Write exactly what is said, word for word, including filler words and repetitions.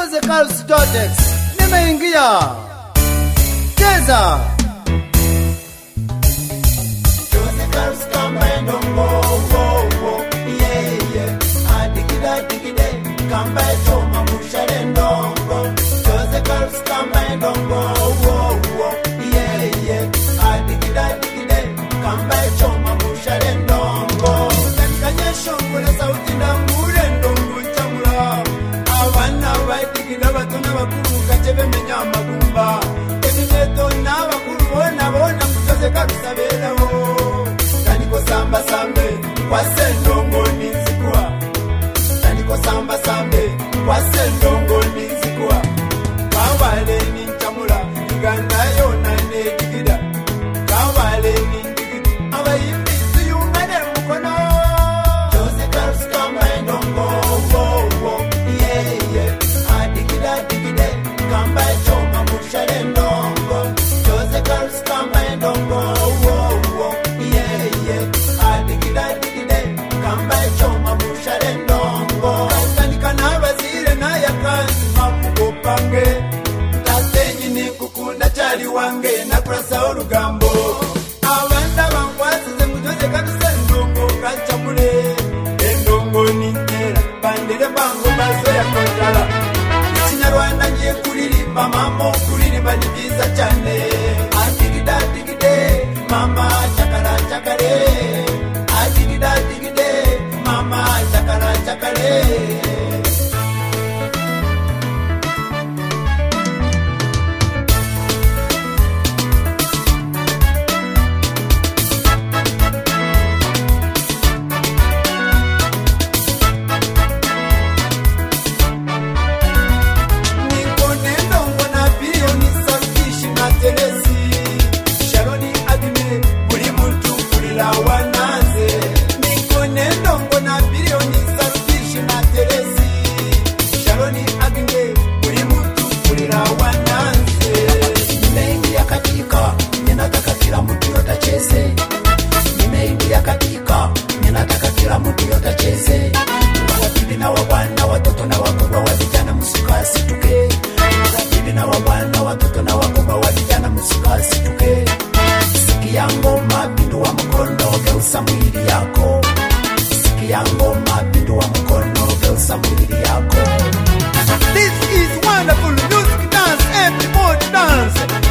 Jose Carlos Dotex nimeingia cheza Jose Carlos kamba ndongo wo wo yeah yeah adigida digide kamba choma mushale ndongo Jose Carlos kamba ndongo wo wo yeah yeah adigida digide kamba choma mushale ndongo kanyesho kuna sauti na mure ndongo chamula abana badigida batona bakuru kachebe menya magumba ebineto na bakuru bona bona Jose Carlos abelaho kaniko samba sambe kwa sendongo nizikwa kaniko samba sambe kwa sendongo nizikwa kawale ni chamula iganda yona ne digida kawale ni digida abayimbi yungane mukono Jose Carlos kamba ndongo wo wo yeah yeah adigida digide kamba choma mushale ndongo Jose Carlos kamba ndongo wo wo yeah yeah adigida digide kamba choma mushale ndongo kanika na bazire na yakanzi makugopange tasenyi ni kukunda chali wange na kurasa urugambo abanda bangwazize mu Jose Carlos ndongo kachamule ndongo ni tera bandere bango bazo ya kotala Kinyarwanda ngiye kuririmba mama kuririmba ni byiza cyane adigida digide mama chakara chakare adigida digide mama chakara chakare This is wonderful music dance, everybody dance.